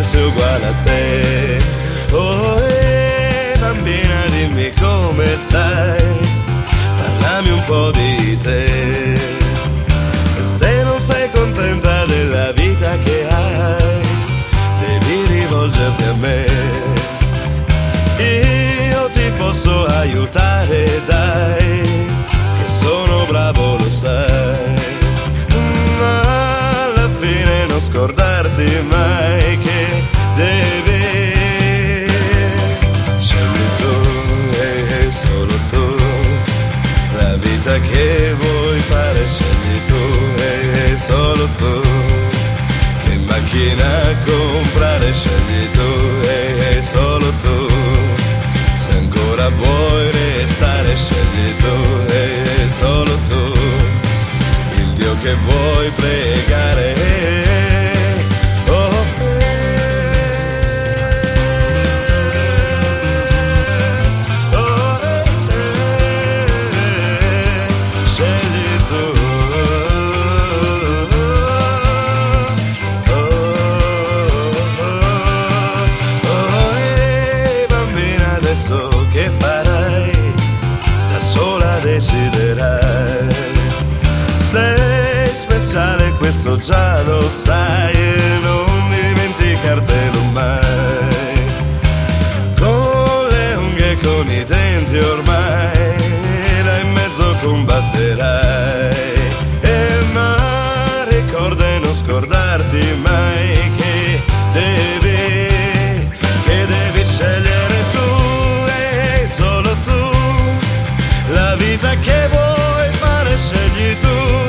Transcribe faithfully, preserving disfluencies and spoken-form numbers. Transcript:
sentirsi uguale a te. Oh, eh, bambina, dimmi come stai, parlami un po' di te. Se non sei contenta della vita che hai, devi rivolgerti a me. Io ti posso aiutare, dai, che sono bravo, lo sai. Ma alla fine non scordarti mai che devi. Scegli tu e solo tu la vita che vuoi fare, scegli tu e solo tu che macchina comprare, scegli tu e solo tu se ancora vuoi restare, scegli tu e solo tu il Dio che vuoi pregare. Oh, oh, scegli tu. Adesso che farai? Da sola deciderai. Sei speciale, questo già lo sai, e non dimenticartelo mai. Con le unghie e con i denti ormai là in mezzo combatterai. E ma ricorda e non scordarti mai che devi, che devi scegliere solo tu la vita che vuoi fare, scegli tu.